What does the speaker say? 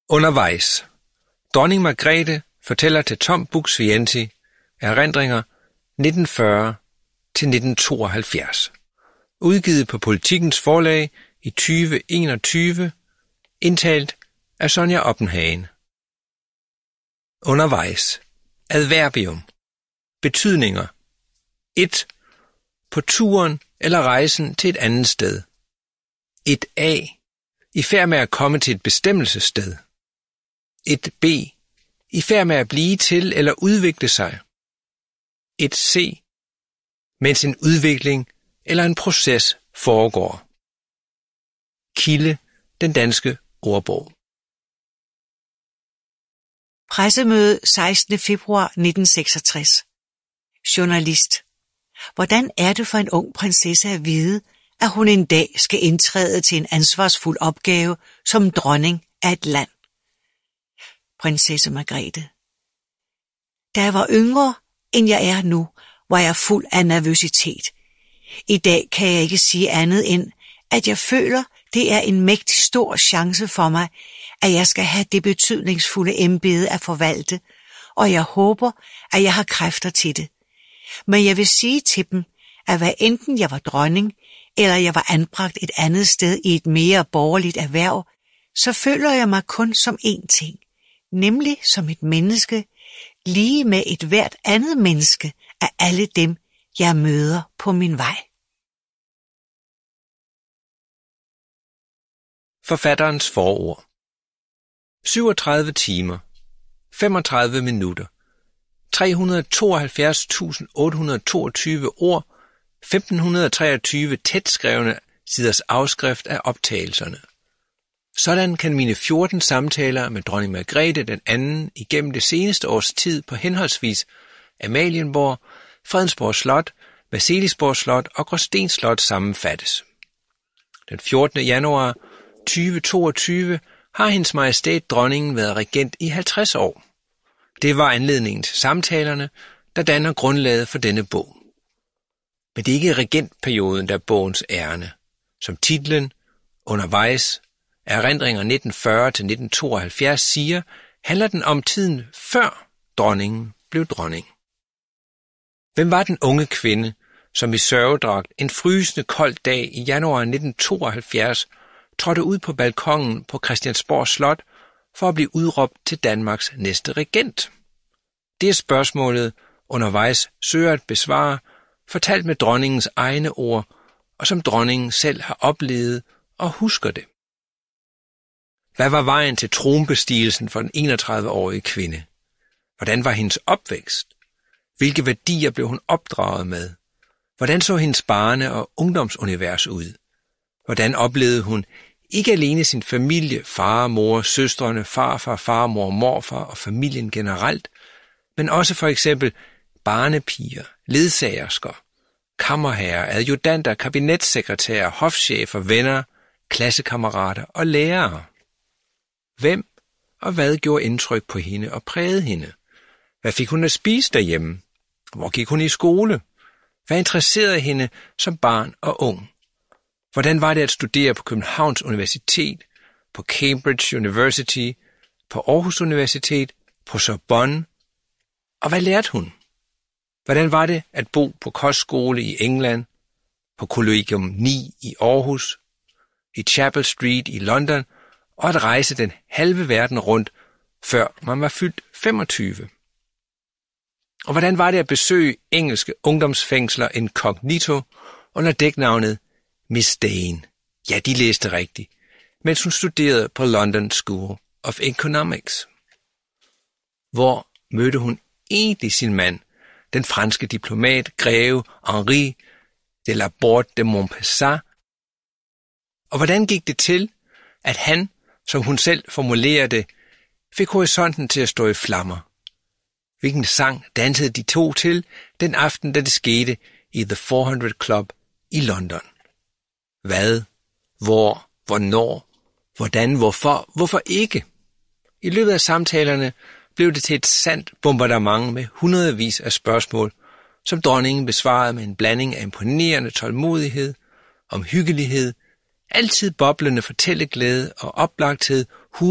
Undervejs. Dronning Margrethe fortæller til Tom Buk-Swienty erindringer 1940-1972. Udgivet på Politikens Forlag i 2021. Indtalt af Sonja Oppenhagen. Undervejs. Adverbium. Betydninger. 1. På turen eller rejsen til et andet sted. 1a. I færd med at komme til et bestemmelsessted. 1b. I færd med at blive til eller udvikle sig. 1c. Mens en udvikling eller en proces foregår. Kilde: Den danske ordbog. Pressemøde 16. februar 1966. Journalist. Hvordan er det for en ung prinsesse at vide, at hun en dag skal indtræde til en ansvarsfuld opgave som dronning af et land? Prinsesse Margrethe. Da jeg var yngre, end jeg er nu, var jeg fuld af nervøsitet. I dag kan jeg ikke sige andet end, at jeg føler, det er en mægtig stor chance for mig, at jeg skal have det betydningsfulde embede at forvalte, og jeg håber, at jeg har kræfter til det. Men jeg vil sige til dem, at hvad enten jeg var dronning, eller jeg var anbragt et andet sted i et mere borgerligt erhverv, så føler jeg mig kun som én ting, nemlig som et menneske, lige med et hvert andet menneske af alle dem, jeg møder på min vej. Forfatterens forord. 37 timer, 35 minutter, 372.822 ord, 1523 tætskrevne siders afskrift af optagelserne. Sådan kan mine 14 samtaler med dronning Margrethe den anden igennem det seneste års tid på henholdsvis Amalienborg, Fredensborg Slot, Marselisborg Slot og Gråsten Slot sammenfattes. Den 14. januar 2022 har hendes majestæt dronningen været regent i 50 år. Det var anledningen til samtalerne, der danner grundlaget for denne bog. Men det er ikke regentperioden, der er bogens ærinde. Som titlen Undervejs, erindringer 1940-1972 siger, handler den om tiden før dronningen blev dronning. Hvem var den unge kvinde, som i sørgedragt en frysende kold dag i januar 1972 trådte ud på balkongen på Christiansborg Slot for at blive udråbt til Danmarks næste regent? Det er spørgsmålet Undervejs søger at besvare, fortalt med dronningens egne ord, og som dronningen selv har oplevet og husker det. Hvad var vejen til tronbestigelsen for den 31-årige kvinde? Hvordan var hendes opvækst? Hvilke værdier blev hun opdraget med? Hvordan så hendes barne- og ungdomsunivers ud? Hvordan oplevede hun ikke alene sin familie, far, mor, søstrene, farfar, farmor, morfar og familien generelt, men også for eksempel barnepiger, ledsagersker, kammerherrer, adjutanter, kabinetssekretærer, hofchefer, venner, klassekammerater og lærere? Hvem og hvad gjorde indtryk på hende og prægede hende? Hvad fik hun at spise derhjemme? Hvor gik hun i skole? Hvad interesserede hende som barn og ung? Hvordan var det at studere på Københavns Universitet, på Cambridge University, på Aarhus Universitet, på Sorbonne? Og hvad lærte hun? Hvordan var det at bo på kostskole i England, på Collegium 9 i Aarhus, i Chapel Street i London, og at rejse den halve verden rundt, før man var fyldt 25? Og hvordan var det at besøge engelske ungdomsfængsler incognito under dæknavnet Miss Dane? Ja, de læste rigtigt, mens hun studerede på London School of Economics. Hvor mødte hun egentlig sin mand, den franske diplomat greve Henri de la Porte de Montpessat? Og hvordan gik det til, at han, som hun selv formulerer det, fik horisonten til at stå i flammer? Hvilken sang dansede de to til den aften, da det skete i The 400 Club i London? Hvad? Hvor? Hvornår? Hvordan? Hvorfor? Hvorfor ikke? I løbet af samtalerne blev det til et sandt bombardement med hundredvis af spørgsmål, som dronningen besvarede med en blanding af imponerende tålmodighed, omhyggelighed, altid boblende fortælleglæde og oplagthed,